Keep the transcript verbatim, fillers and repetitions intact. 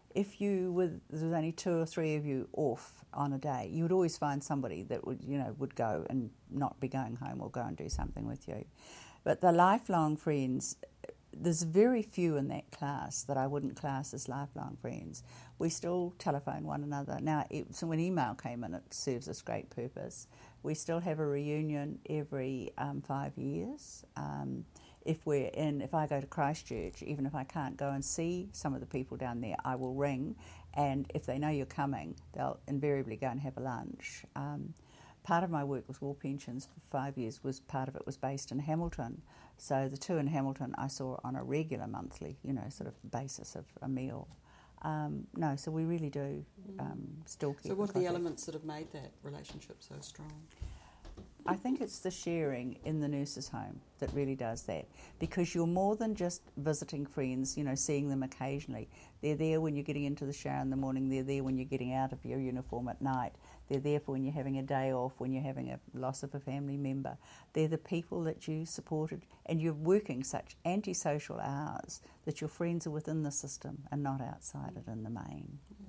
if you were, there was only two or three of you off on a day, you would always find somebody that would, you know, would go and not be going home or go and do something with you. But the lifelong friends, there's very few in that class that I wouldn't class as lifelong friends. We still telephone one another. Now, it, so when email came in, it serves us great purpose. We still have a reunion every um, five years. Um, if we're in, if I go to Christchurch, even if I can't go and see some of the people down there, I will ring, and if they know you're coming, they'll invariably go and have a lunch. Um, part of my work with War Pensions for five years was, part of it was based in Hamilton. So the two in Hamilton I saw on a regular monthly, you know, sort of basis of a meal. Um, no, so we really do um, still keep. So what are the contact. elements that have made that relationship so strong? I think it's the sharing in the nurses' home that really does that, because you're more than just visiting friends, you know, seeing them occasionally. They're there when you're getting into the shower in the morning, they're there when you're getting out of your uniform at night, they're there for when you're having a day off, when you're having a loss of a family member. They're the people that you supported, and you're working such antisocial hours that your friends are within the system and not outside it in the main.